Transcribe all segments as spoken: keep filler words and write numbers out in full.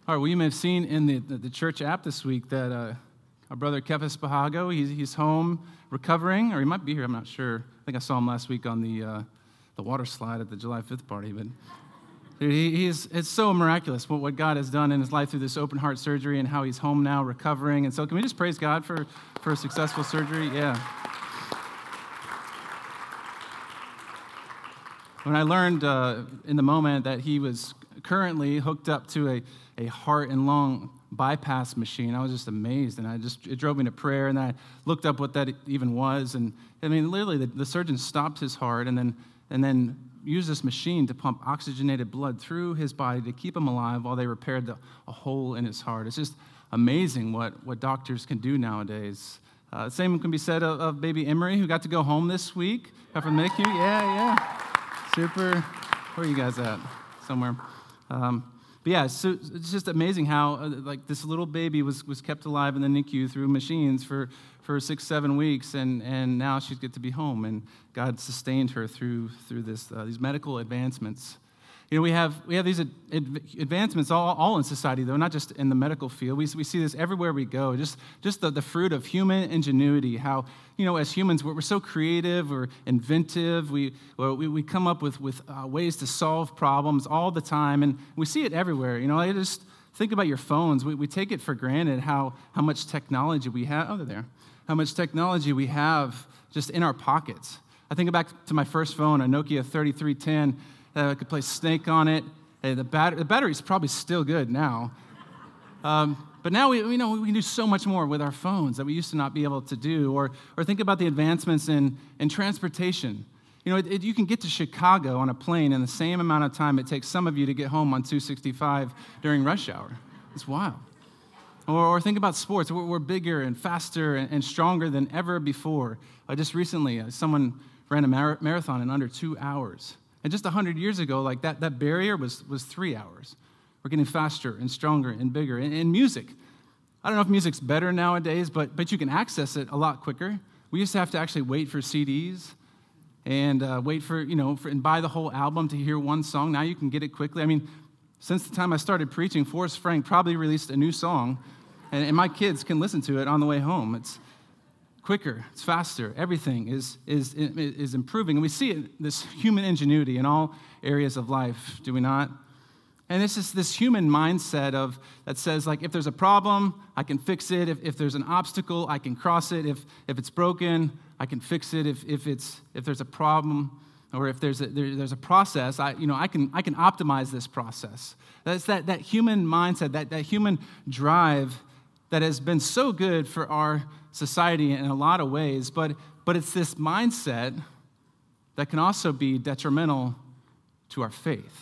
All right, well, you may have seen in the, the, the church app this week that uh, our brother Kefis Bahago, he's, he's home recovering, or he might be here, I'm not sure. I think I saw him last week on the uh, the water slide at the July fifth party, but dude, he, he's, it's so miraculous what, what God has done in his life through this open heart surgery and how he's home now recovering. And so can we just praise God for, for a successful surgery? Yeah. When I learned uh, in the moment that he was currently hooked up to a, a heart and lung bypass machine, I was just amazed, and I just it drove me to prayer, and I looked up what that even was, and I mean, literally, the, the surgeon stopped his heart and then and then used this machine to pump oxygenated blood through his body to keep him alive while they repaired the, a hole in his heart. It's just amazing what, what doctors can do nowadays. Uh, the same can be said of, of baby Emery, who got to go home this week from the N I C U. Yeah, yeah. Super. Where are you guys at? Somewhere. Um, but yeah, so it's just amazing how uh, like this little baby was, was kept alive in the N I C U through machines for, for six, seven weeks, and, and now she's get to be home, and God sustained her through through this uh, these medical advancements. You know, we have we have these ad- advancements all, all in society, though, not just in the medical field. We we see this everywhere we go. Just just the, the fruit of human ingenuity. How, you know, as humans, we're, we're so creative, we're inventive. We we, we come up with with uh, ways to solve problems all the time, and we see it everywhere. You know, I just think about your phones. We we take it for granted how how much technology we have. Oh, they're there. How much technology we have just in our pockets. I think back to my first phone, a Nokia thirty-three ten. Uh, I could play Snake on it. Uh, the, bat- the battery's probably still good now. Um, but now we, we know we can do so much more with our phones that we used to not be able to do. Or, or think about the advancements in, in transportation. You know, it, it, you can get to Chicago on a plane in the same amount of time it takes some of you to get home on two sixty-five during rush hour. It's wild. Or, or think about sports. We're, we're bigger and faster and, and stronger than ever before. Uh, just recently, uh, someone ran a mar- marathon in under two hours. And just one hundred years ago, like that, that barrier was, was three hours. We're getting faster and stronger and bigger. And, and music, I don't know if music's better nowadays, but, but you can access it a lot quicker. We used to have to actually wait for C Ds and uh, wait for, you know, for, and buy the whole album to hear one song. Now you can get it quickly. I mean, since the time I started preaching, Forrest Frank probably released a new song, and, and my kids can listen to it on the way home. It's quicker, it's faster, everything is, is, is improving. And we see it, this human ingenuity in all areas of life, do we not? And this is this human mindset of that says, like, if there's a problem, I can fix it. If, if there's an obstacle, I can cross it. If if it's broken, I can fix it. If if it's if there's a problem, or if there's a there, there's a process, I you know I can I can optimize this process. That's that that human mindset, that that human drive that has been so good for our society in a lot of ways, but but it's this mindset that can also be detrimental to our faith.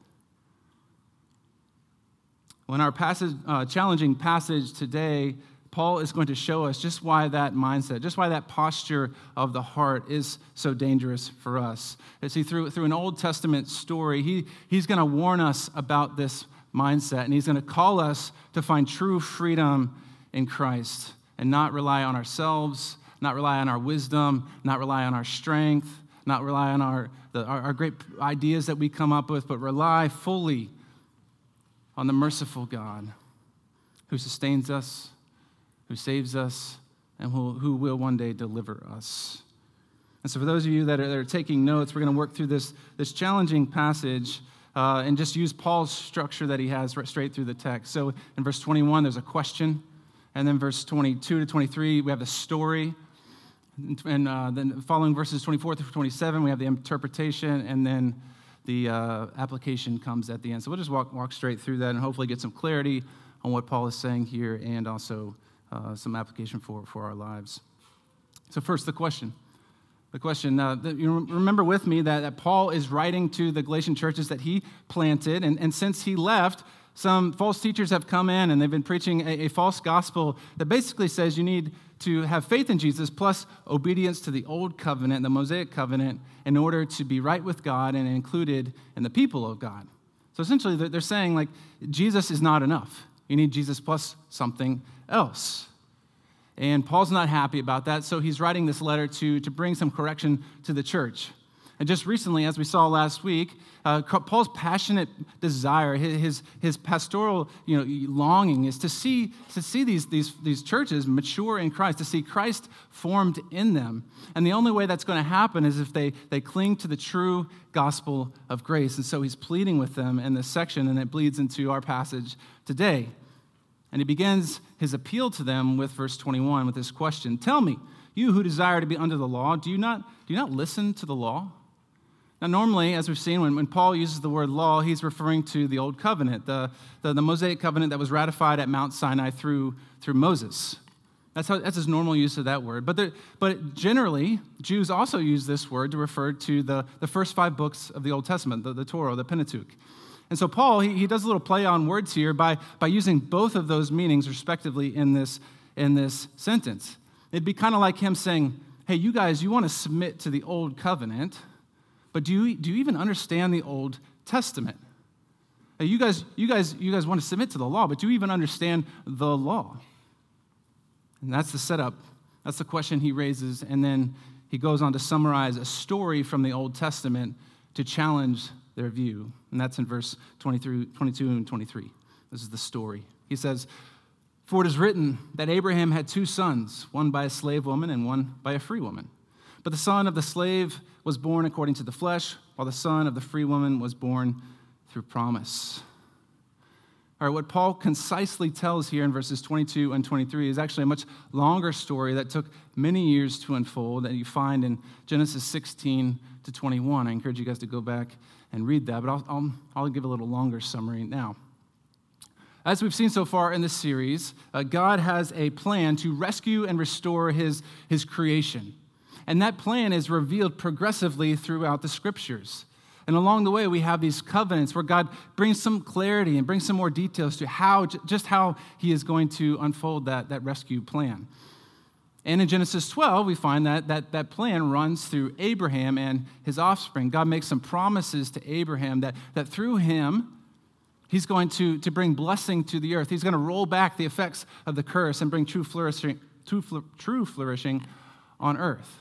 Well, in our passage, uh, challenging passage today, Paul is going to show us just why that mindset, just why that posture of the heart is so dangerous for us. And see, through through an Old Testament story, he he's going to warn us about this mindset, and he's going to call us to find true freedom in Christ, and not rely on ourselves, not rely on our wisdom, not rely on our strength, not rely on our, the, our, our great ideas that we come up with, but rely fully on the merciful God who sustains us, who saves us, and who, who will one day deliver us. And so for those of you that are, that are taking notes, we're going to work through this, this challenging passage uh, and just use Paul's structure that he has right straight through the text. So in verse twenty-one, there's a question. And then verse twenty-two to twenty-three, we have the story. And uh, then following verses twenty-four through twenty-seven, we have the interpretation, and then the uh, application comes at the end. So we'll just walk walk straight through that and hopefully get some clarity on what Paul is saying here, and also uh, some application for, for our lives. So first, the question. The question, uh, the, you remember with me that, that Paul is writing to the Galatian churches that he planted, and, and since he left, some false teachers have come in, and they've been preaching a, a false gospel that basically says you need to have faith in Jesus plus obedience to the old covenant, the Mosaic covenant, in order to be right with God and included in the people of God. So essentially, they're saying, like, Jesus is not enough. You need Jesus plus something else. And Paul's not happy about that, so he's writing this letter to, to bring some correction to the church. And just recently, as we saw last week, uh, Paul's passionate desire, his, his pastoral you know, longing is to see, to see these, these, these churches mature in Christ, to see Christ formed in them. And the only way that's going to happen is if they, they cling to the true gospel of grace. And so he's pleading with them in this section, and it bleeds into our passage today. And he begins his appeal to them with verse twenty-one with this question, "Tell me, you who desire to be under the law, do you not, do you not listen to the law?" Now, normally, as we've seen, when, when Paul uses the word law, he's referring to the Old Covenant, the, the, the Mosaic covenant that was ratified at Mount Sinai through, through Moses. That's, how, that's his normal use of that word. But, there, but generally, Jews also use this word to refer to the, the first five books of the Old Testament, the, the Torah, the Pentateuch. And so Paul, he, he does a little play on words here by, by using both of those meanings respectively in this, in this sentence. It'd be kind of like him saying, hey, you guys, you want to submit to the Old Covenant, but do you, do you even understand the Old Testament? Hey, you guys, you guys, you guys want to submit to the law, but do you even understand the law? And that's the setup. That's the question he raises, and then he goes on to summarize a story from the Old Testament to challenge their view. And that's in verse twenty-three, twenty-two and twenty-three. This is the story. He says, "For it is written that Abraham had two sons, one by a slave woman and one by a free woman. But the son of the slave was born according to the flesh, while the son of the free woman was born through promise." All right, what Paul concisely tells here in verses twenty-two and twenty-three is actually a much longer story that took many years to unfold that you find in Genesis sixteen to twenty-one. I encourage you guys to go back and read that, but I'll, I'll, I'll give a little longer summary now. As we've seen so far in this series, uh, God has a plan to rescue and restore his, his creation. And that plan is revealed progressively throughout the Scriptures. And along the way, we have these covenants where God brings some clarity and brings some more details to how, just how he is going to unfold that, that rescue plan. And in Genesis twelve, we find that, that that plan runs through Abraham and his offspring. God makes some promises to Abraham that, that through him, he's going to, to bring blessing to the earth. He's going to roll back the effects of the curse and bring true flourishing, true, true flourishing on earth.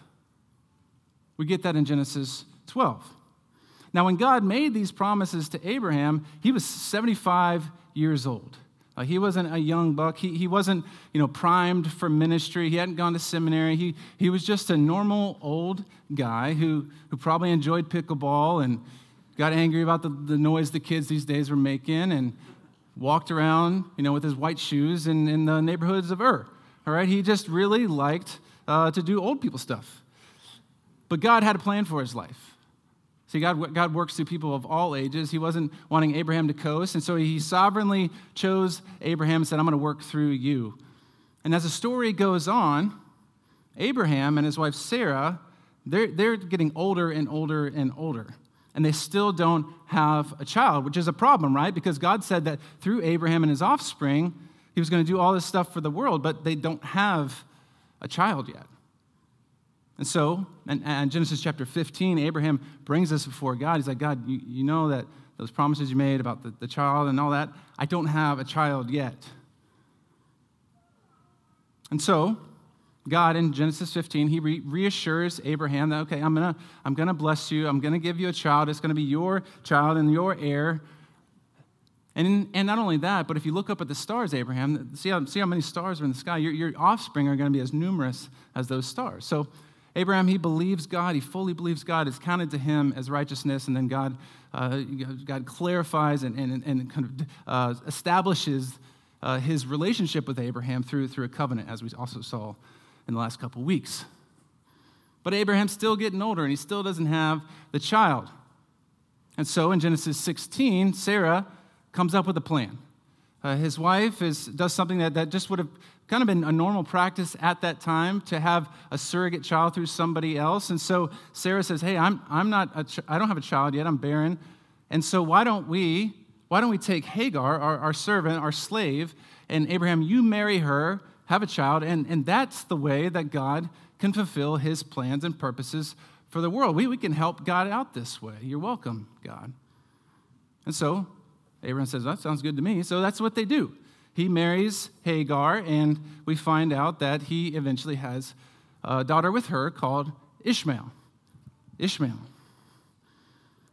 We get that in Genesis twelve. Now, when God made these promises to Abraham, he was seventy-five years old. Uh, he wasn't a young buck. He, he wasn't, you know, primed for ministry. He hadn't gone to seminary. He, he was just a normal old guy who, who probably enjoyed pickleball and got angry about the, the noise the kids these days were making and walked around, you know, with his white shoes in, in the neighborhoods of Ur. All right, he just really liked uh, to do old people stuff. But God had a plan for his life. See, God, God works through people of all ages. He wasn't wanting Abraham to coast, and so he sovereignly chose Abraham and said, I'm going to work through you. And as the story goes on, Abraham and his wife Sarah, they're, they're getting older and older and older. And they still don't have a child, which is a problem, right? Because God said that through Abraham and his offspring, he was going to do all this stuff for the world, but they don't have a child yet. And so, in, in Genesis chapter fifteen, Abraham brings us before God. He's like, God, you, you know that those promises you made about the, the child and all that, I don't have a child yet. And so, God in Genesis fifteen, he re- reassures Abraham that, okay, I'm gonna, I'm gonna bless you. I'm gonna give you a child. It's gonna be your child and your heir. And, and not only that, but if you look up at the stars, Abraham, see how, see how many stars are in the sky. Your, your offspring are going to be as numerous as those stars. So Abraham, he believes God. He fully believes God. It's counted to him as righteousness. And then God uh, God clarifies and, and, and kind of uh, establishes uh, his relationship with Abraham through, through a covenant, as we also saw in the last couple of weeks. But Abraham's still getting older, and he still doesn't have the child. And so in Genesis sixteen, Sarah comes up with a plan. Uh, his wife is does something that, that just would have kind of been a normal practice at that time, to have a surrogate child through somebody else. And so Sarah says, hey, I'm I'm not a ch- I don't have a child yet, I'm barren. And so why don't we why don't we take Hagar, our, our servant, our slave, and Abraham, you marry her, have a child, and, and that's the way that God can fulfill his plans and purposes for the world. We, we can help God out this way. You're welcome, God. And so Abraham says, that sounds good to me. So that's what they do. He marries Hagar, and we find out that he eventually has a daughter with her called Ishmael. Ishmael.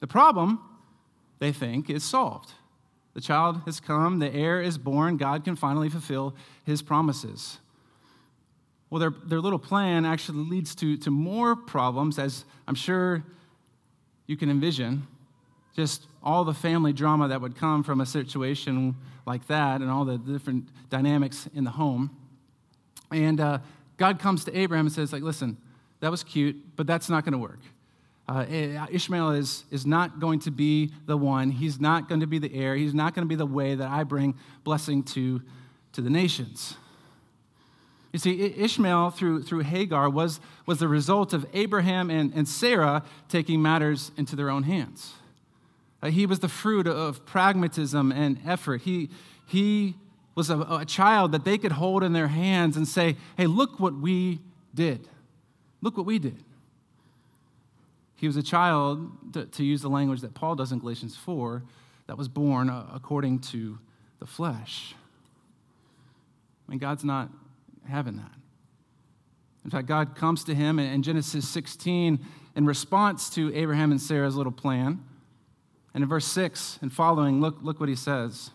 The problem, they think, is solved. The child has come, the heir is born, God can finally fulfill his promises. Well, their, their little plan actually leads to, to more problems, as I'm sure you can envision. Just all the family drama that would come from a situation like that and all the different dynamics in the home. And uh, God comes to Abraham and says, like, listen, that was cute, but that's not going to work. Uh, Ishmael is, is not going to be the one. He's not going to be the heir. He's not going to be the way that I bring blessing to, to the nations. You see, Ishmael, through, through Hagar, was, was the result of Abraham and, and Sarah taking matters into their own hands. Uh, he was the fruit of pragmatism and effort. He, he was a, a child that they could hold in their hands and say, hey, look what we did. Look what we did. He was a child, to, to use the language that Paul does in Galatians four, that was born uh, according to the flesh. I mean, God's not having that. In fact, God comes to him in Genesis sixteen in response to Abraham and Sarah's little plan. And in verse six and following, look, look what he says.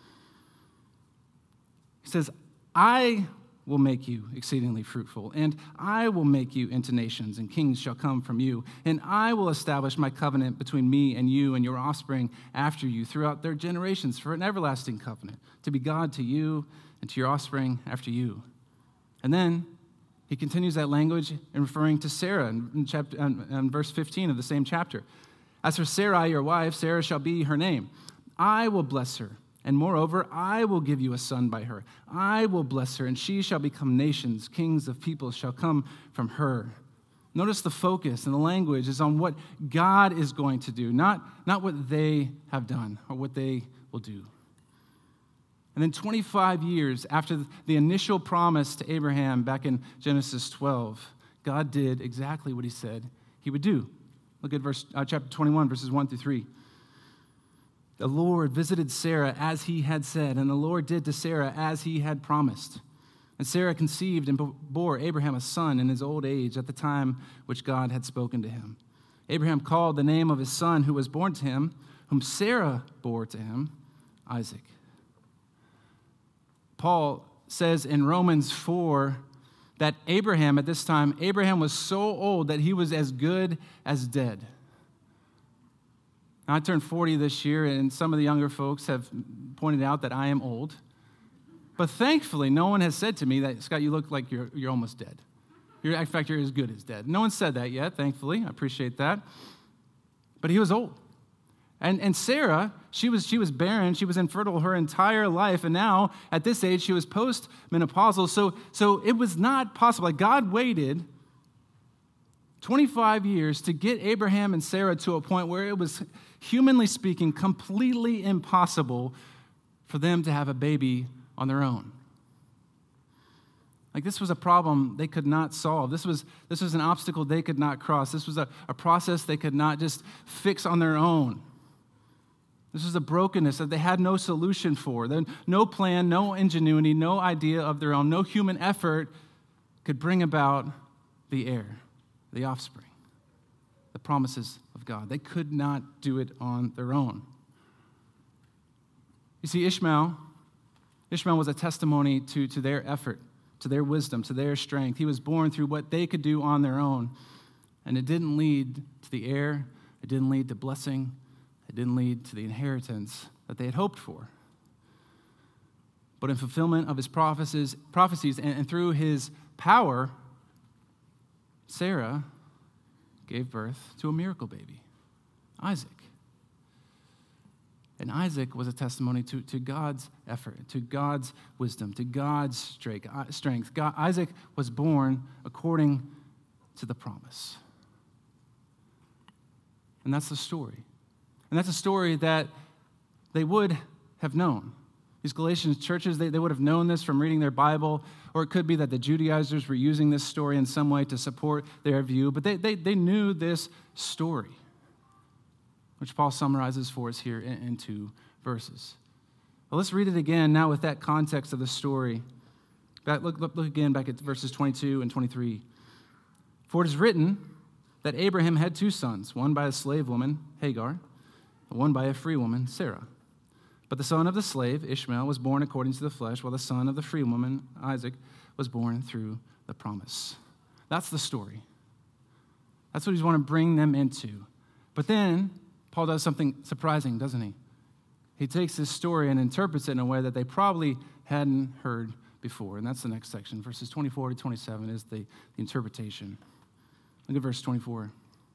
He says, I will make you exceedingly fruitful, and I will make you into nations, and kings shall come from you. And I will establish my covenant between me and you and your offspring after you throughout their generations for an everlasting covenant, to be God to you and to your offspring after you. And then he continues that language in referring to Sarah in, in, chapter, in, in verse fifteen of the same chapter. As for Sarai, your wife, Sarah shall be her name. I will bless her, and moreover, I will give you a son by her. I will bless her, and she shall become nations. Kings of peoples shall come from her. Notice the focus and the language is on what God is going to do, not, not what they have done or what they will do. And then twenty-five years after the initial promise to Abraham back in Genesis twelve, God did exactly what he said he would do. Look at verse uh, chapter twenty-one, verses one through three. The Lord visited Sarah as he had said, and the Lord did to Sarah as he had promised. And Sarah conceived and bore Abraham a son in his old age at the time which God had spoken to him. Abraham called the name of his son who was born to him, whom Sarah bore to him, Isaac. Paul says in Romans four that Abraham, at this time, Abraham was so old that he was as good as dead. Now, I turned forty this year, and some of the younger folks have pointed out that I am old. But thankfully, no one has said to me that, Scott, you look like you're, you're almost dead. You're, in fact, you're as good as dead. No one said that yet, thankfully. I appreciate that. But he was old. And, and Sarah, she was, she was barren. She was infertile her entire life. And now, at this age, she was post-menopausal. So, so it was not possible. Like, God waited twenty-five years to get Abraham and Sarah to a point where it was, humanly speaking, completely impossible for them to have a baby on their own. Like, this was a problem they could not solve. This was, this was an obstacle they could not cross. This was a, a process they could not just fix on their own. This was a brokenness that they had no solution for. Then no plan, no ingenuity, no idea of their own, no human effort could bring about the heir, the offspring, the promises of God. They could not do it on their own. You see, Ishmael, Ishmael was a testimony to, to their effort, to their wisdom, to their strength. He was born through what they could do on their own. And it didn't lead to the heir. It didn't lead to blessing. It didn't lead to the inheritance that they had hoped for. But in fulfillment of his prophecies, prophecies and, and through his power, Sarah gave birth to a miracle baby, Isaac. And Isaac was a testimony to, to God's effort, to God's wisdom, to God's strength. God, Isaac was born according to the promise. And that's the story. And that's a story that they would have known. These Galatian churches, they, they would have known this from reading their Bible, or it could be that the Judaizers were using this story in some way to support their view, but they, they, they knew this story, which Paul summarizes for us here in, in two verses. Well, let's read it again now with that context of the story. Back, look, look, look again back at verses twenty-two and twenty-three. For it is written that Abraham had two sons, one by a slave woman, Hagar, and one by a free woman, Sarah. But the son of the slave, Ishmael, was born according to the flesh, while the son of the free woman, Isaac, was born through the promise. That's the story. That's what he's wanting to bring them into. But then Paul does something surprising, doesn't he? He takes this story and interprets it in a way that they probably hadn't heard before. And that's the next section. Verses twenty-four to twenty-seven is the, the interpretation. Look at verse twenty-four.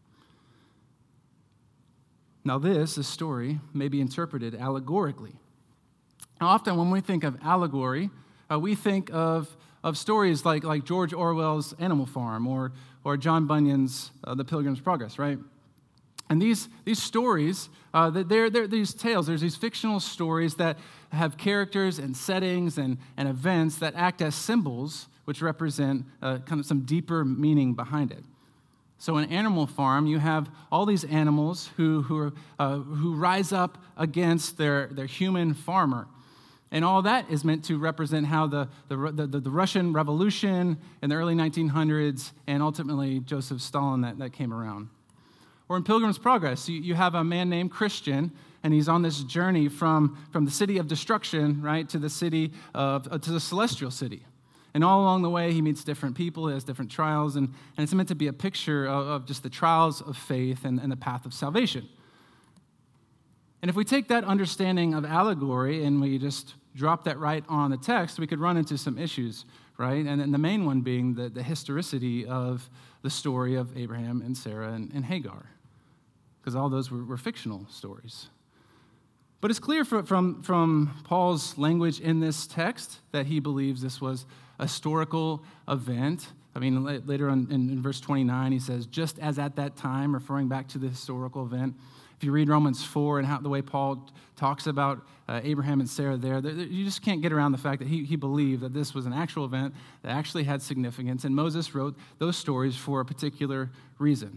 Now this, this story, may be interpreted allegorically. Now often when we think of allegory, uh, we think of, of stories like, like George Orwell's Animal Farm or, or John Bunyan's uh, The Pilgrim's Progress, right? And these, these stories, uh, they're, they're these tales. There's these fictional stories that have characters and settings and, and events that act as symbols, which represent uh, kind of some deeper meaning behind it. So in Animal Farm, you have all these animals who who, are, uh, who rise up against their, their human farmer. And all that is meant to represent how the, the, the, the Russian Revolution in the early nineteen hundreds and ultimately Joseph Stalin that, that came around. Or in Pilgrim's Progress, you, you have a man named Christian, and he's on this journey from, from the city of destruction, right, to the city of, uh, to the celestial city. And all along the way, he meets different people, he has different trials, and, and it's meant to be a picture of, of just the trials of faith and, and the path of salvation. And if we take that understanding of allegory and we just drop that right on the text, we could run into some issues, right? And, and the main one being the, the historicity of the story of Abraham and Sarah and, and Hagar, because all those were, were fictional stories. But it's clear from, from, from Paul's language in this text that he believes this was a historical event. I mean, later on in, in verse twenty-nine, he says, just as at that time, referring back to the historical event. If you read Romans four and how the way Paul talks about uh, Abraham and Sarah there, you just can't get around the fact that he, he believed that this was an actual event that actually had significance, and Moses wrote those stories for a particular reason.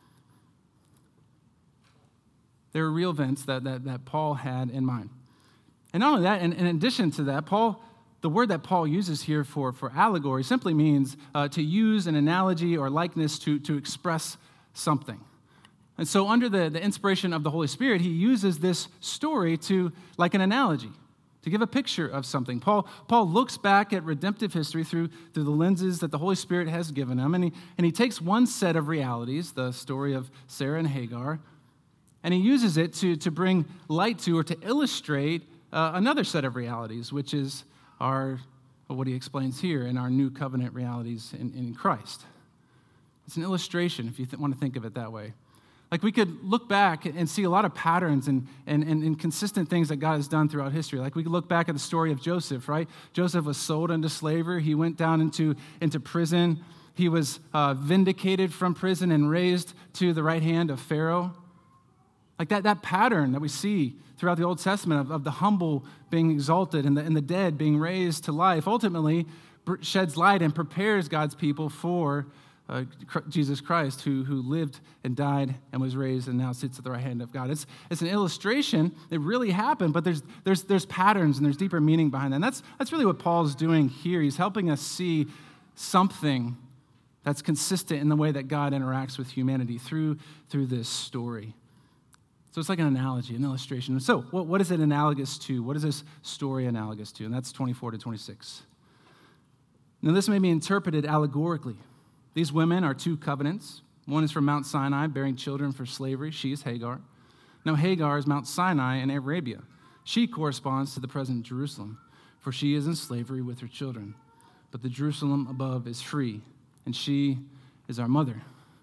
There are real events that, that, that Paul had in mind. And not only that, and in addition to that, Paul, the word that Paul uses here for, for allegory simply means uh, to use an analogy or likeness to, to express something. And so under the, the inspiration of the Holy Spirit, he uses this story to, like an analogy, to give a picture of something. Paul, Paul looks back at redemptive history through, through the lenses that the Holy Spirit has given him, and he, and he takes one set of realities, the story of Sarah and Hagar, and he uses it to, to bring light to or to illustrate uh, another set of realities, which is our, what he explains here in our new covenant realities in, in Christ. It's an illustration, if you th- want to think of it that way. Like we could look back and see a lot of patterns and, and, and, and consistent things that God has done throughout history. Like we could look back at the story of Joseph, right? Joseph was sold into slavery. He went down into, into prison. He was uh, vindicated from prison and raised to the right hand of Pharaoh. Like that, that pattern that we see throughout the Old Testament of, of the humble being exalted and the, and the dead being raised to life ultimately sheds light and prepares God's people for uh, Jesus Christ, who, who lived and died and was raised and now sits at the right hand of God. It's, it's an illustration. It really happened, but there's, there's, there's patterns and there's deeper meaning behind that. And that's, that's really what Paul's doing here. He's helping us see something that's consistent in the way that God interacts with humanity through, through this story. So it's like an analogy, an illustration. So what, what is it analogous to? What is this story analogous to? And that's twenty-four to twenty-six. Now this may be interpreted allegorically. These women are two covenants. One is from Mount Sinai, bearing children for slavery. She is Hagar. Now Hagar is Mount Sinai in Arabia. She corresponds to the present Jerusalem, for she is in slavery with her children. But the Jerusalem above is free, and she is our mother.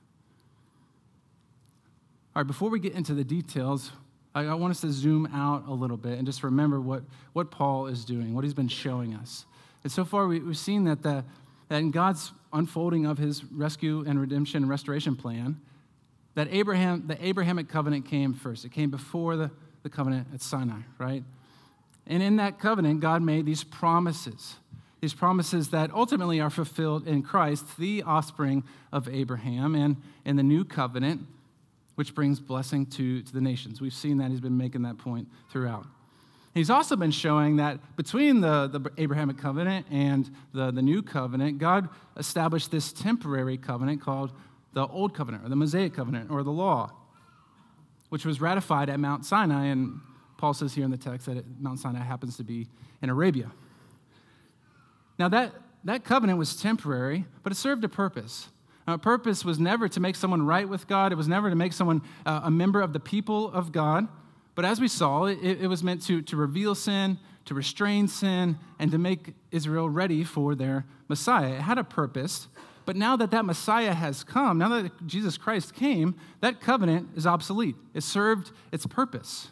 All right, before we get into the details, I, I want us to zoom out a little bit and just remember what, what Paul is doing, what he's been showing us. And so far, we, we've seen that, the, that in God's unfolding of his rescue and redemption and restoration plan, that Abraham, the Abrahamic covenant came first. It came before the, the covenant at Sinai, right? And in that covenant, God made these promises, these promises that ultimately are fulfilled in Christ, the offspring of Abraham, and in the new covenant, which brings blessing to, to the nations. We've seen that. He's been making that point throughout. He's also been showing that between the, the Abrahamic covenant and the, the new covenant, God established this temporary covenant called the Old Covenant or the Mosaic Covenant or the law, which was ratified at Mount Sinai, and Paul says here in the text that it, Mount Sinai happens to be in Arabia. Now that, that covenant was temporary, but it served a purpose. Now, a purpose was never to make someone right with God. It was never to make someone uh, a member of the people of God. But as we saw, it, it was meant to, to reveal sin, to restrain sin, and to make Israel ready for their Messiah. It had a purpose. But now that that Messiah has come, now that Jesus Christ came, that covenant is obsolete. It served its purpose.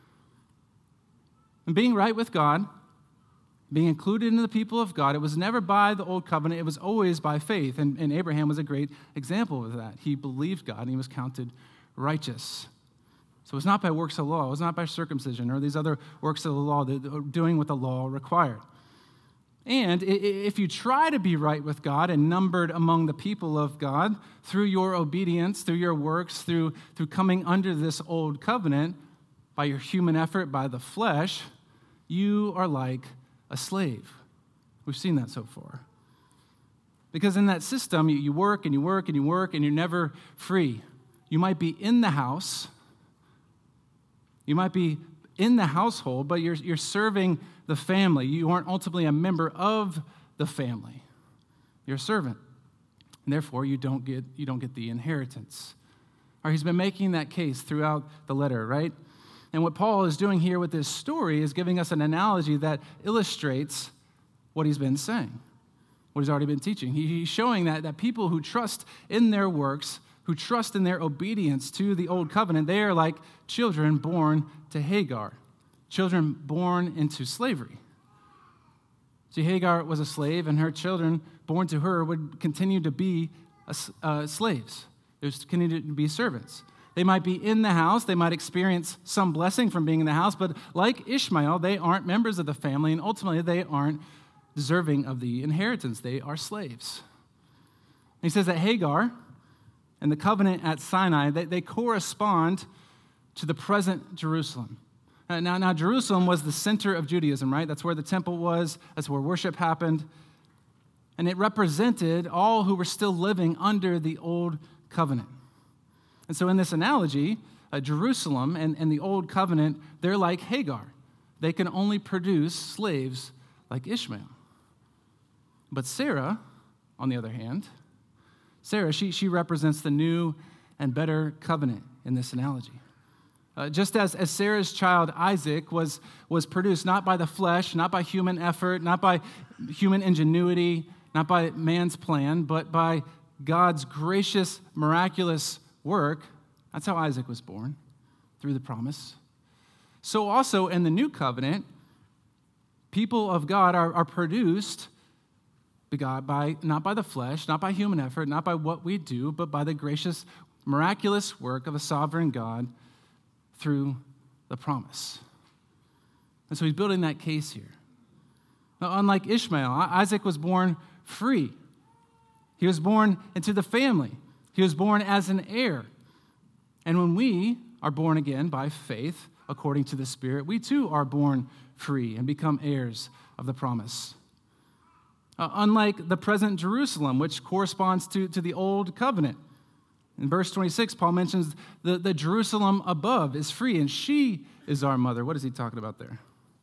And being right with God, being included in the people of God, it was never by the old covenant, it was always by faith. And, and Abraham was a great example of that. He believed God and he was counted righteous. So it was not by works of law, it was not by circumcision or these other works of the law, doing what the law required. And if you try to be right with God and numbered among the people of God through your obedience, through your works, through, through coming under this old covenant, by your human effort, by the flesh, you are like a slave. We've seen that so far. Because in that system, you, you work and you work and you work and you're never free. You might be in the house, you might be in the household, but you're, you're serving the family. You aren't ultimately a member of the family. You're a servant. And therefore, you don't get, you don't get the inheritance. Or he's been making that case throughout the letter, right? And what Paul is doing here with this story is giving us an analogy that illustrates what he's been saying, what he's already been teaching. He, he's showing that, that people who trust in their works, who trust in their obedience to the old covenant, they are like children born to Hagar, children born into slavery. See, Hagar was a slave, and her children born to her would continue to be uh, slaves. They would continue to be servants. They might be in the house. They might experience some blessing from being in the house, but like Ishmael, they aren't members of the family, and ultimately they aren't deserving of the inheritance. They are slaves. And he says that Hagar and the covenant at Sinai, they, they correspond to the present Jerusalem. Uh, now, now, Jerusalem was the center of Judaism, right? That's where the temple was. That's where worship happened. And it represented all who were still living under the old covenant. And so in this analogy, uh, Jerusalem and, and the old covenant, they're like Hagar. They can only produce slaves like Ishmael. But Sarah, on the other hand, Sarah, she, she represents the new and better covenant in this analogy. Uh, just as, as Sarah's child Isaac was, was produced not by the flesh, not by human effort, not by human ingenuity, not by man's plan, but by God's gracious, miraculous work, that's how Isaac was born, through the promise. So also in the new covenant, people of God are, are produced by God by, not by the flesh, not by human effort, not by what we do, but by the gracious, miraculous work of a sovereign God through the promise. And so he's building that case here. Now, unlike Ishmael, Isaac was born free. He was born into the family. He was born as an heir. And when we are born again by faith, according to the Spirit, we too are born free and become heirs of the promise. Uh, unlike the present Jerusalem, which corresponds to, to the old covenant. In verse twenty-six, Paul mentions the, the Jerusalem above is free, and she is our mother. What is he talking about there?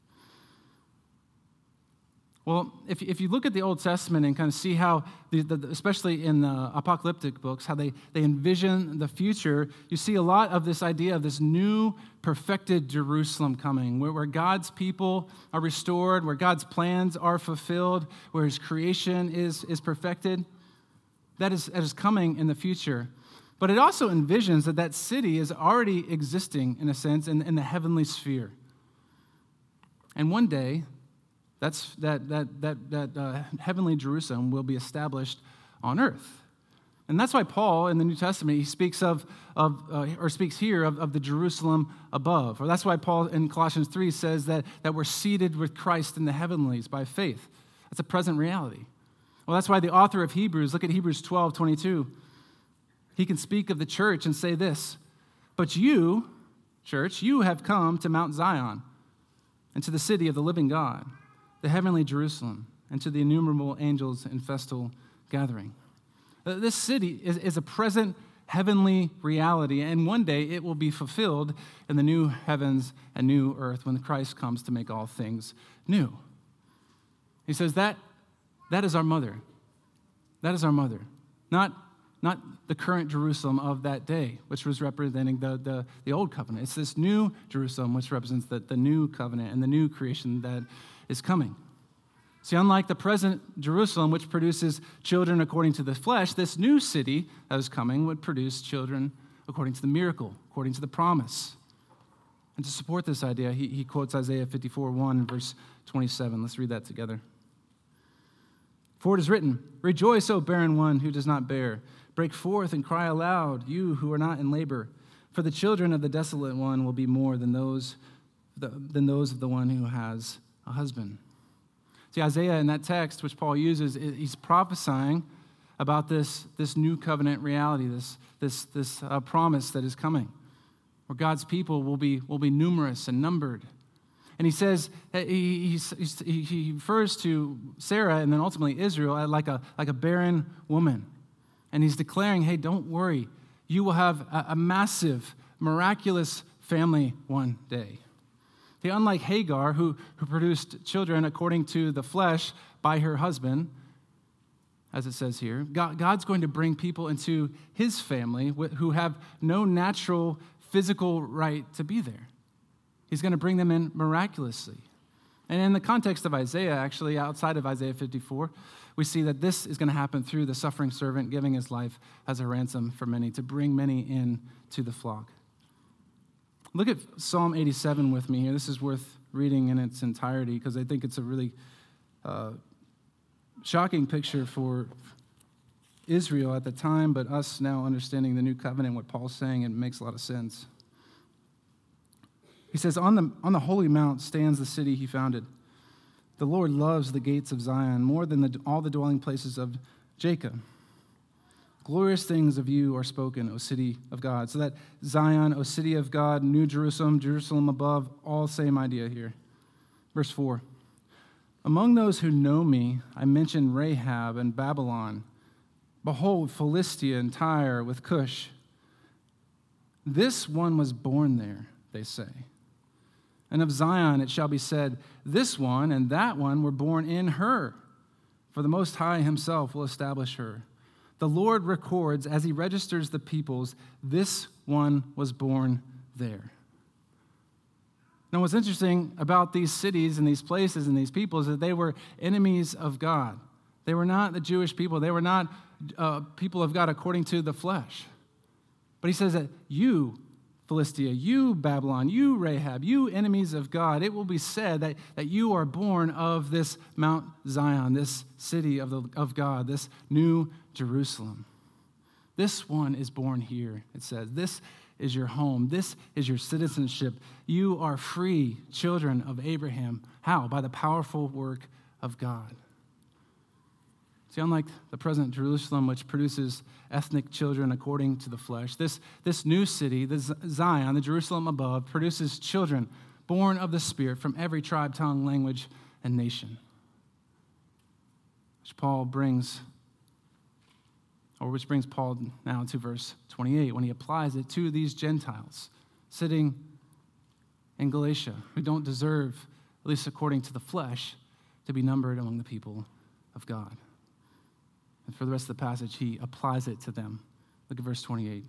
Well, if, if you look at the Old Testament and kind of see how, the, the, especially in the apocalyptic books, how they, they envision the future, you see a lot of this idea of this new perfected Jerusalem coming, where, where God's people are restored, where God's plans are fulfilled, where his creation is, is perfected. That is, that is coming in the future. But it also envisions that that city is already existing, in a sense, in, in the heavenly sphere. And one day, That's that that that that uh, heavenly Jerusalem will be established on earth, and that's why Paul in the New Testament he speaks of of uh, or speaks here of, of the Jerusalem above, or that's why Paul in Colossians three says that that we're seated with Christ in the heavenlies by faith. That's a present reality. Well, that's why the author of Hebrews, look at Hebrews twelve twenty-two. He can speak of the church and say this: "But you, church, you have come to Mount Zion, and to the city of the living God, the heavenly Jerusalem, and to the innumerable angels in festal gathering." Uh, This city is, is a present heavenly reality, and one day it will be fulfilled in the new heavens and new earth when Christ comes to make all things new. He says that that is our mother. That is our mother. Not, not the current Jerusalem of that day, which was representing the, the, the old covenant. It's this new Jerusalem, which represents the, the new covenant and the new creation that is coming. See, unlike the present Jerusalem, which produces children according to the flesh, this new city that is coming would produce children according to the miracle, according to the promise. And to support this idea, he, he quotes Isaiah fifty-four, one, verse twenty-seven. Let's read that together. For it is written, "Rejoice, O barren one who does not bear. Break forth and cry aloud, you who are not in labor. For the children of the desolate one will be more than those, than those of the one who has a husband." See, Isaiah in that text, which Paul uses, he's prophesying about this, this new covenant reality, this, this, this uh, promise that is coming, where God's people will be, will be numerous and numbered. And he says, he, he, he refers to Sarah and then ultimately Israel like a, like a barren woman. And he's declaring, hey, don't worry. You will have a, a massive, miraculous family one day. See, unlike Hagar, who, who produced children according to the flesh by her husband, as it says here, God, God's going to bring people into his family who have no natural physical right to be there. He's going to bring them in miraculously. And in the context of Isaiah, actually, outside of Isaiah fifty-four, we see that this is going to happen through the suffering servant giving his life as a ransom for many, to bring many in to the flock. Look at Psalm eighty-seven with me here. This is worth reading in its entirety because I think it's a really uh, shocking picture for Israel at the time, but us now understanding the new covenant, what Paul's saying, it makes a lot of sense. He says, on the, on the holy mount stands the city he founded. The Lord loves the gates of Zion more than the, all the dwelling places of Jacob. Glorious things of you are spoken, O city of God. So that Zion, O city of God, New Jerusalem, Jerusalem above, all same idea here. Verse four. Among those who know me, I mention Rahab and Babylon. Behold, Philistia and Tyre with Cush. This one was born there, they say. And of Zion it shall be said, this one and that one were born in her. For the Most High himself will establish her. The Lord records as he registers the peoples, this one was born there. Now, what's interesting about these cities and these places and these peoples is that they were enemies of God. They were not the Jewish people. They were not uh, people of God according to the flesh. But he says that you, Philistia, you, Babylon, you, Rahab, you, enemies of God, it will be said that, that you are born of this Mount Zion, this city of, the, of God, this new Jerusalem. This one is born here, it says. This is your home. This is your citizenship. You are free children of Abraham. How? By the powerful work of God. See, unlike the present Jerusalem, which produces ethnic children according to the flesh, this, this new city, the Zion, the Jerusalem above, produces children born of the Spirit from every tribe, tongue, language, and nation. Which Paul brings Or which brings Paul now to verse twenty-eight, when he applies it to these Gentiles sitting in Galatia, who don't deserve, at least according to the flesh, to be numbered among the people of God. And for the rest of the passage, he applies it to them. Look at verse twenty-eight.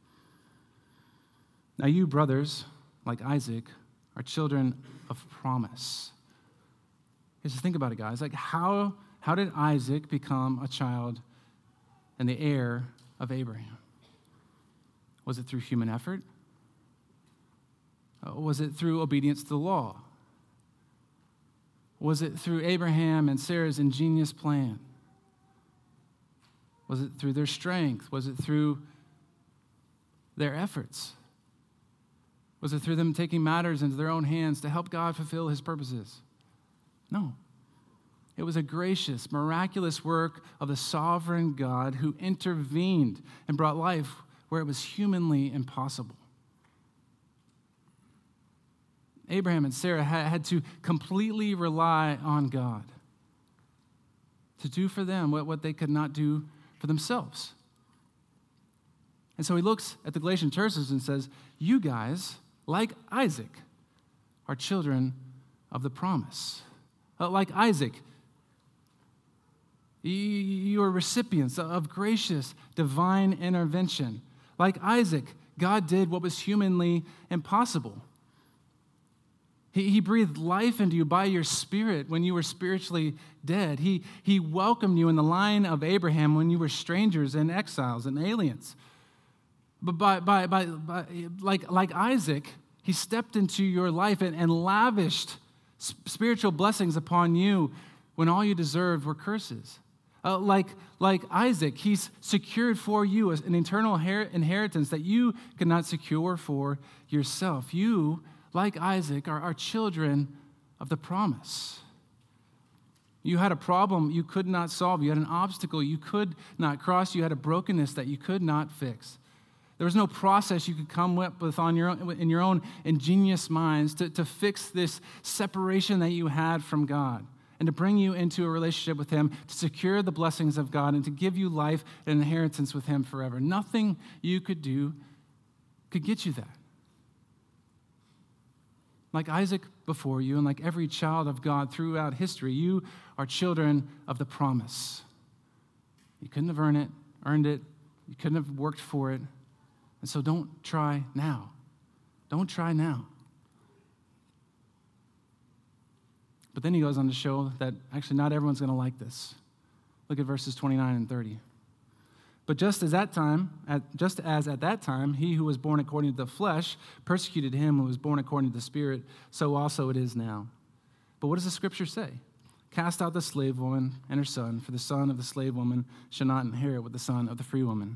Now you, brothers, like Isaac, are children of promise. Just think about it, guys. Like, how, how did Isaac become a child and the heir of Abraham? Was it through human effort? Uh, was it through obedience to the law? Was it through Abraham and Sarah's ingenious plan? Was it through their strength? Was it through their efforts? Was it through them taking matters into their own hands to help God fulfill his purposes? No. It was a gracious, miraculous work of the sovereign God who intervened and brought life where it was humanly impossible. Abraham and Sarah had to completely rely on God to do for them what they could not do for themselves. And so he looks at the Galatian churches and says, you guys, like Isaac, are children of the promise. Uh, like Isaac, you are recipients of gracious divine intervention. Like Isaac, God did what was humanly impossible. He, he breathed life into you by your spirit when you were spiritually dead. He, he welcomed you in the line of Abraham when you were strangers and exiles and aliens. But by, by, by, by like, like Isaac, he stepped into your life and, and lavished spiritual blessings upon you when all you deserved were curses. Uh, like, like Isaac, he's secured for you an eternal inheritance that you could not secure for yourself. You, like Isaac, are, are children of the promise. You had a problem you could not solve. You had an obstacle you could not cross. You had a brokenness that you could not fix. There was no process you could come up with on your own, in your own ingenious minds to, to fix this separation that you had from God and to bring you into a relationship with Him, to secure the blessings of God and to give you life and inheritance with Him forever. Nothing you could do could get you that. Like Isaac before you and like every child of God throughout history, you are children of the promise. You couldn't have earned it, earned it. You couldn't have worked for it. And so don't try now. Don't try now. But then he goes on to show that actually not everyone's going to like this. Look at verses twenty-nine and thirty. But just as that time, at, just as at that time, he who was born according to the flesh persecuted him who was born according to the Spirit, so also it is now. But what does the Scripture say? Cast out the slave woman and her son, for the son of the slave woman shall not inherit with the son of the free woman.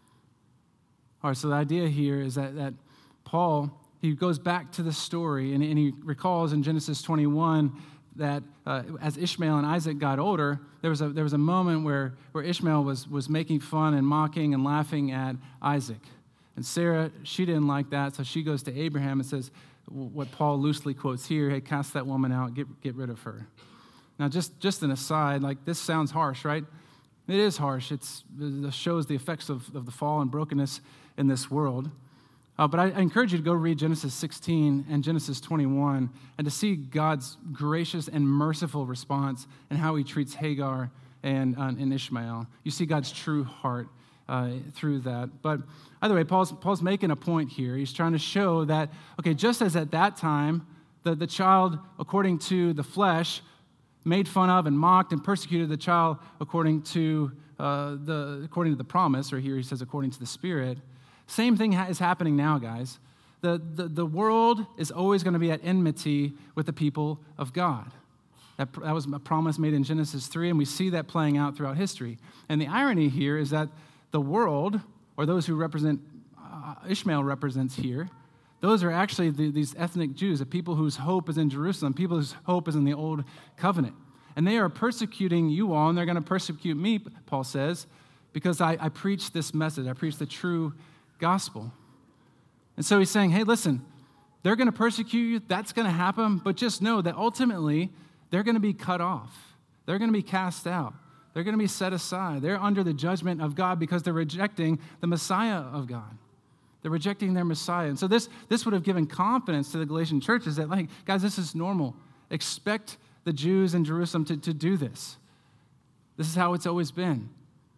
All right, so the idea here is that, that Paul, he goes back to the story, and, and he recalls in Genesis twenty-one that uh, as Ishmael and Isaac got older, there was a there was a moment where, where Ishmael was, was making fun and mocking and laughing at Isaac. And Sarah, she didn't like that, so she goes to Abraham and says, what Paul loosely quotes here, hey, cast that woman out, get, get rid of her. Now, just, just an aside, like this sounds harsh, right? It is harsh. It's, it shows the effects of, of the fall and brokenness in this world. Uh, but I, I encourage you to go read Genesis sixteen and Genesis twenty-one and to see God's gracious and merciful response and how he treats Hagar and, uh, and Ishmael. You see God's true heart uh, through that. But either way, Paul's, Paul's making a point here. He's trying to show that, okay, just as at that time, the, the child, according to the flesh, made fun of and mocked and persecuted the child according to uh, the according to the promise, or here he says according to the Spirit. Same thing is happening now, guys. The, the, the world is always going to be at enmity with the people of God. That, that was a promise made in Genesis three, and we see that playing out throughout history. And the irony here is that the world, or those who represent, uh, Ishmael represents here, those are actually the, these ethnic Jews, the people whose hope is in Jerusalem, people whose hope is in the old covenant. And they are persecuting you all, and they're going to persecute me, Paul says, because I, I preach this message. I preach the true gospel. And so he's saying, hey, listen, they're going to persecute you. That's going to happen. But just know that ultimately, they're going to be cut off. They're going to be cast out. They're going to be set aside. They're under the judgment of God because they're rejecting the Messiah of God. They're rejecting their Messiah. And so this, this would have given confidence to the Galatian churches that, like, guys, this is normal. Expect the Jews in Jerusalem to, to do this. This is how it's always been.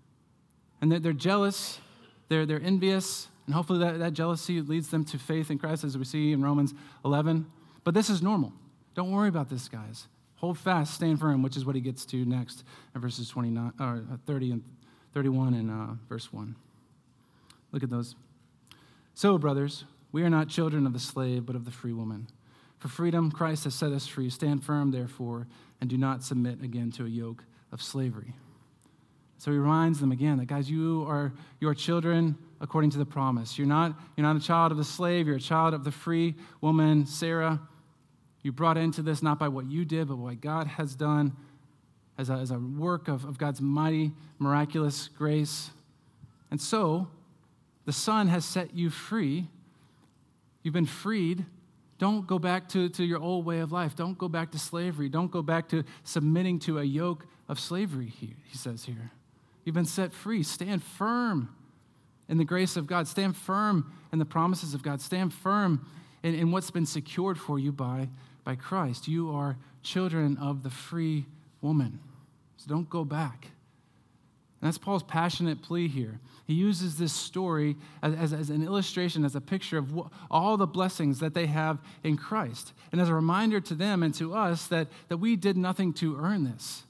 And they're, they're jealous. They're, they're envious, and hopefully that, that jealousy leads them to faith in Christ, as we see in Romans eleven. But this is normal. Don't worry about this, guys. Hold fast, stand firm, which is what he gets to next in verses twenty-nine, or thirty and thirty-one and uh, verse one. Look at those. So, brothers, we are not children of the slave, but of the free woman. For freedom, Christ has set us free. Stand firm, therefore, and do not submit again to a yoke of slavery. So he reminds them again that, guys, you are you are children according to the promise. You're not, you're not a child of the slave. You're a child of the free woman, Sarah. You brought into this not by what you did, but what God has done as a, as a work of, of God's mighty, miraculous grace. And so the Son has set you free. You've been freed. Don't go back to, to your old way of life. Don't go back to slavery. Don't go back to submitting to a yoke of slavery, he, he says here. You've been set free. Stand firm in the grace of God. Stand firm in the promises of God. Stand firm in, in what's been secured for you by, by Christ. You are children of the free woman. So don't go back. And that's Paul's passionate plea here. He uses this story as, as, as an illustration, as a picture of what, all the blessings that they have in Christ. And as a reminder to them and to us that, that we did nothing to earn this.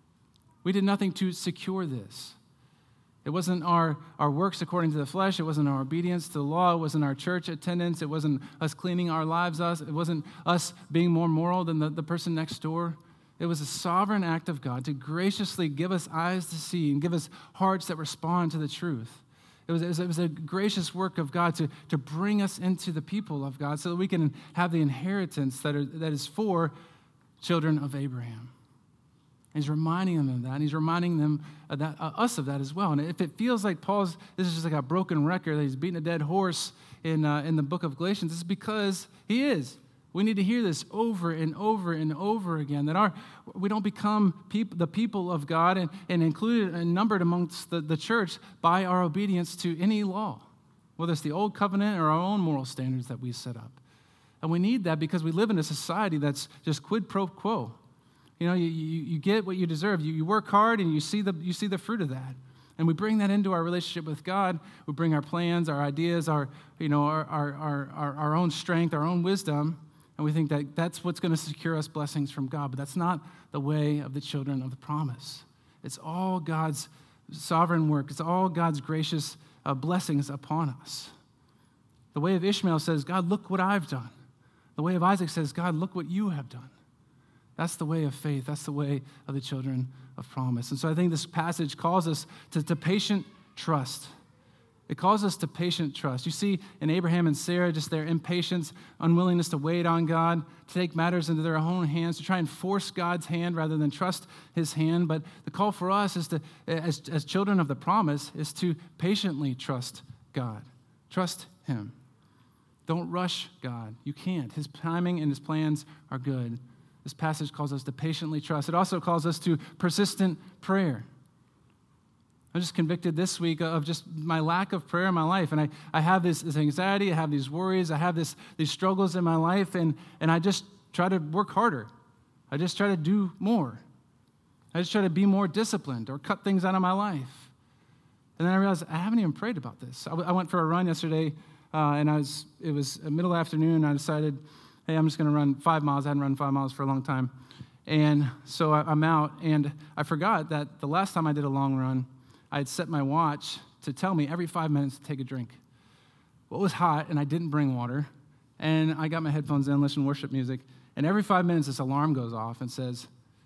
We did nothing to secure this. It wasn't our, our works according to the flesh. It wasn't our obedience to the law. It wasn't our church attendance. It wasn't us cleaning our lives. Us. It wasn't us being more moral than the, the person next door. It was a sovereign act of God to graciously give us eyes to see and give us hearts that respond to the truth. It was, it was, it was a gracious work of God to, to bring us into the people of God so that we can have the inheritance that, are, that is for children of Abraham. And he's reminding them of that, and he's reminding them of that, uh, us of that as well. And if it feels like Paul's, this is just like a broken record, that he's beating a dead horse in, uh, in the book of Galatians, this is because he is. We need to hear this over and over and over again, that our we don't become peop, the people of God and, and included and numbered amongst the, the church by our obedience to any law, whether it's the old covenant or our own moral standards that we set up. And we need that because we live in a society that's just quid pro quo. You know, you, you, you get what you deserve. You, you work hard and you see the you see the fruit of that. And we bring that into our relationship with God. We bring our plans, our ideas, our you know our our our, our own strength, our own wisdom. And we think that that's what's going to secure us blessings from God. But that's not the way of the children of the promise. It's all God's sovereign work. It's all God's gracious uh, blessings upon us. The way of Ishmael says, God, look what I've done. The way of Isaac says, God, look what you have done. That's the way of faith. That's the way of the children of promise. And so I think this passage calls us to, to patient trust. It calls us to patient trust. You see in Abraham and Sarah just their impatience, unwillingness to wait on God, to take matters into their own hands, to try and force God's hand rather than trust his hand. But the call for us is to, as, as children of the promise, is to patiently trust God. Trust him. Don't rush God. You can't. His timing and his plans are good. This passage calls us to patiently trust. It also calls us to persistent prayer. I'm just convicted this week of just my lack of prayer in my life. And I, I have this, this anxiety, I have these worries, I have this, these struggles in my life, and, and I just try to work harder. I just try to do more. I just try to be more disciplined or cut things out of my life. And then I realized I haven't even prayed about this. I, w- I went for a run yesterday, uh, and I was it was a middle afternoon, and I decided, hey, I'm just going to run five miles. I hadn't run five miles for a long time. And so I, I'm out, and I forgot that the last time I did a long run, I had set my watch to tell me every five minutes to take a drink. Well, it was hot, and I didn't bring water, and I got my headphones in, listening to worship music, and every five minutes this alarm goes off and says,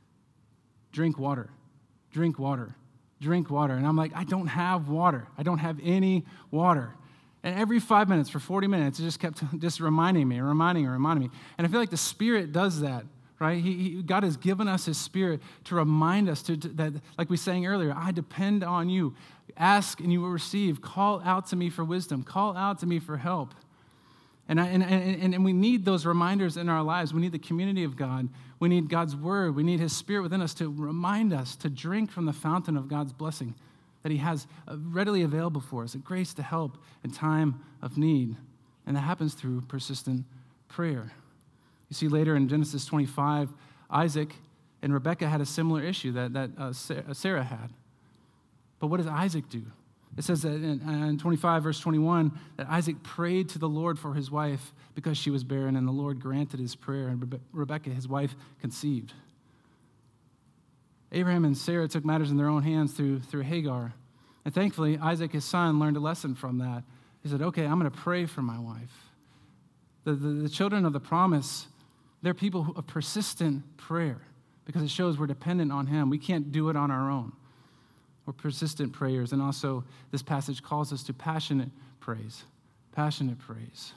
drink water, drink water, drink water. And I'm like, I don't have water. I don't have any water. And every five minutes for forty minutes, it just kept just reminding me, reminding me, reminding me. And I feel like the Spirit does that. Right? He, he, God has given us his Spirit to remind us to, to, that, like we sang earlier, I depend on you. Ask and you will receive. Call out to me for wisdom. Call out to me for help. And, I, and, and, and we need those reminders in our lives. We need the community of God. We need God's word. We need his Spirit within us to remind us to drink from the fountain of God's blessing that he has readily available for us, a grace to help in time of need. And that happens through persistent prayer. You see later in Genesis twenty-five, Isaac and Rebekah had a similar issue that, that uh, Sarah had. But what does Isaac do? It says that in, in twenty-five, verse twenty-one, that Isaac prayed to the Lord for his wife because she was barren, and the Lord granted his prayer, and Rebe- Rebekah, his wife, conceived. Abraham and Sarah took matters in their own hands through, through Hagar. And thankfully, Isaac, his son, learned a lesson from that. He said, okay, I'm going to pray for my wife. The, the, the children of the promise, they're people who, of persistent prayer because it shows we're dependent on him. We can't do it on our own. We're persistent prayers. And also, this passage calls us to passionate praise. Passionate praise.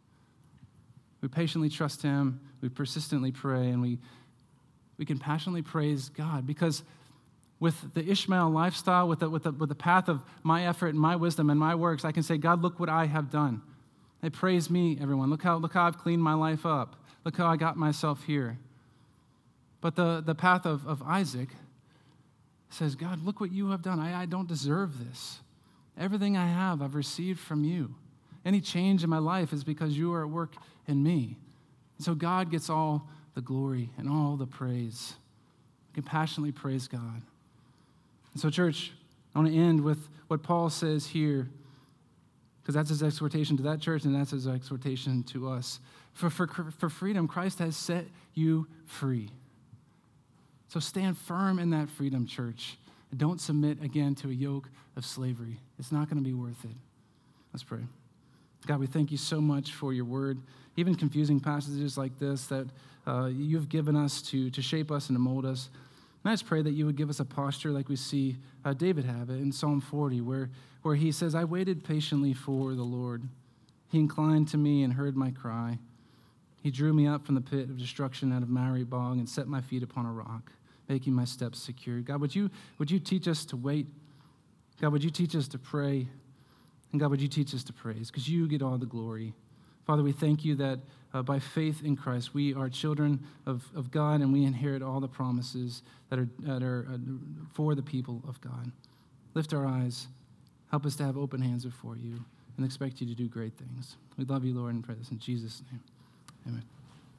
We patiently trust him. We persistently pray. And we, we can passionately praise God because with the Ishmael lifestyle, with the, with, the, with the path of my effort and my wisdom and my works, I can say, God, look what I have done. Hey, praise me, everyone. Look how, look how I've cleaned my life up. Look how I got myself here. But the, the path of, of Isaac says, God, look what you have done. I, I don't deserve this. Everything I have, I've received from you. Any change in my life is because you are at work in me. And so God gets all the glory and all the praise. We can passionately praise God. And so, church, I want to end with what Paul says here, because that's his exhortation to that church, and that's his exhortation to us. For, for, for freedom, Christ has set you free. So stand firm in that freedom, church. And don't submit again to a yoke of slavery. It's not going to be worth it. Let's pray. God, we thank you so much for your word, even confusing passages like this that uh, you've given us to, to shape us and to mold us. And I just pray that you would give us a posture like we see uh, David have it in Psalm forty, where, where he says, I waited patiently for the Lord. He inclined to me and heard my cry. He drew me up from the pit of destruction out of miry bog and set my feet upon a rock, making my steps secure. God, would you, would you teach us to wait? God, would you teach us to pray? And God, would you teach us to praise? Because you get all the glory. Father, we thank you that uh, by faith in Christ, we are children of, of God, and we inherit all the promises that are, that are uh, for the people of God. Lift our eyes. Help us to have open hands before you and expect you to do great things. We love you, Lord, and pray this in Jesus' name. Amen.